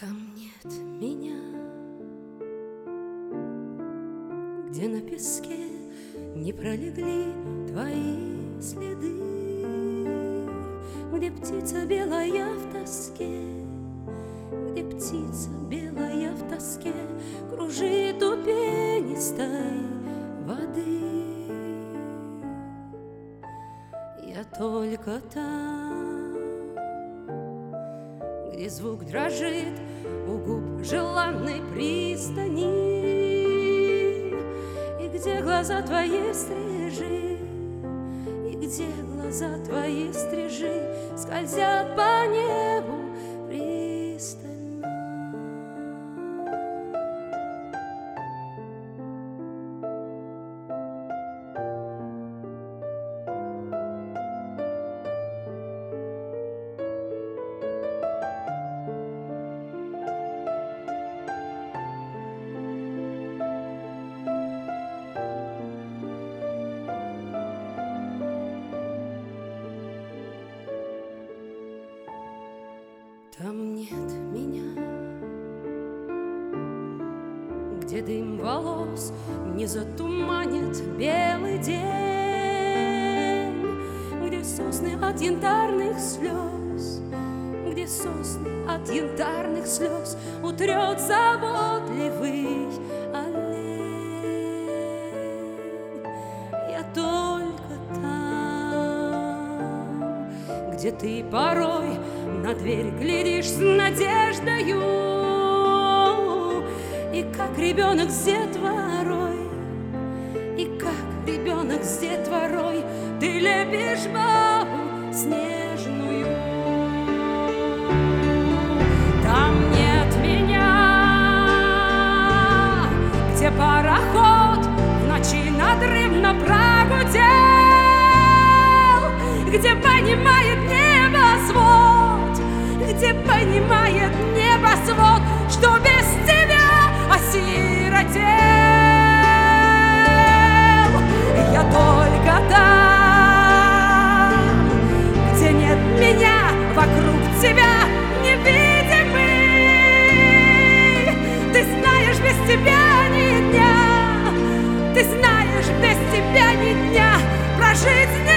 Там нет меня, где на песке не пролегли твои следы, где птица белая в тоске, где птица белая в тоске кружит у пенистой воды. Я только там, где звук дрожит у губ желанной пристани, и где глаза твои стрижи, и где глаза твои стрижи скользят по небу пристально. Там нет меня, где дым волос не затуманит белый день, где сосны от янтарных слез, где сосны от янтарных слез утрет заботливый олень. Я только там, где ты порой на дверь глядишь с надеждою, и как ребенок с детворой, и как ребенок с детворой ты лепишь бабу снежную. Там нет меня, где пароход в ночи надрывно прогудел, где понимает небосвод, где понимает небосвод, что без тебя осиротел. Я только там, где нет меня, вокруг тебя невидимый. Ты знаешь, без тебя ни дня, ты знаешь, без тебя ни дня прожить не